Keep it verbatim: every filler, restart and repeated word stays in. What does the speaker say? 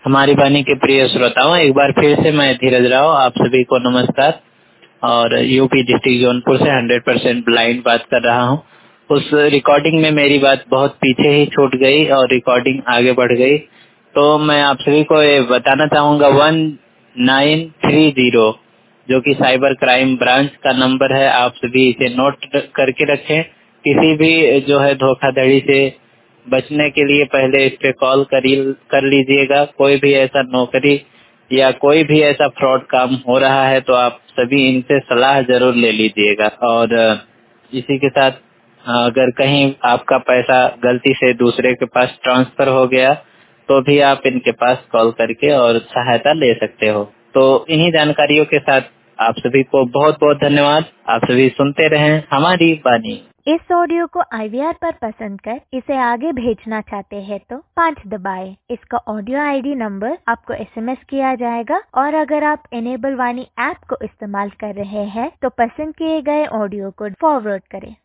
हमारी वाणी के प्रिय श्रोताओं, एक बार फिर से मैं धीरज राव आप सभी को नमस्कार। और यूपी डिस्ट्रिक्ट जौनपुर से हंड्रेड परसेंट ब्लाइंड बात कर रहा हूं। उस रिकॉर्डिंग में मेरी बात बहुत पीछे ही छूट गई और रिकॉर्डिंग आगे बढ़ गई, तो मैं आप सभी को ये बताना चाहूंगा वन नाइन थ्री जीरो जो कि साइबर क्राइम ब्रांच का नंबर है, आप सभी इसे नोट करके रखें। किसी भी जो है धोखाधड़ी से बचने के लिए पहले इस पे कॉल करी कर लीजिएगा। कोई भी ऐसा नौकरी या कोई भी ऐसा फ्रॉड काम हो रहा है तो आप सभी इनसे सलाह जरूर ले लीजिएगा। और इसी के साथ अगर कहीं आपका पैसा गलती से दूसरे के पास ट्रांसफर हो गया तो भी आप इनके पास कॉल करके और सहायता ले सकते हो। तो इन्हीं जानकारियों के साथ आप सभी को बहुत बहुत धन्यवाद। आप सभी सुनते रहें हमारी वाणी। इस ऑडियो को आई वी आर पर पसंद कर इसे आगे भेजना चाहते हैं तो पाँच दबाएं। इसका ऑडियो आई डी नंबर आपको एस एम एस किया जाएगा और अगर आप इनेबल वाणी ऐप को इस्तेमाल कर रहे हैं तो पसंद किए गए ऑडियो को फॉरवर्ड करें।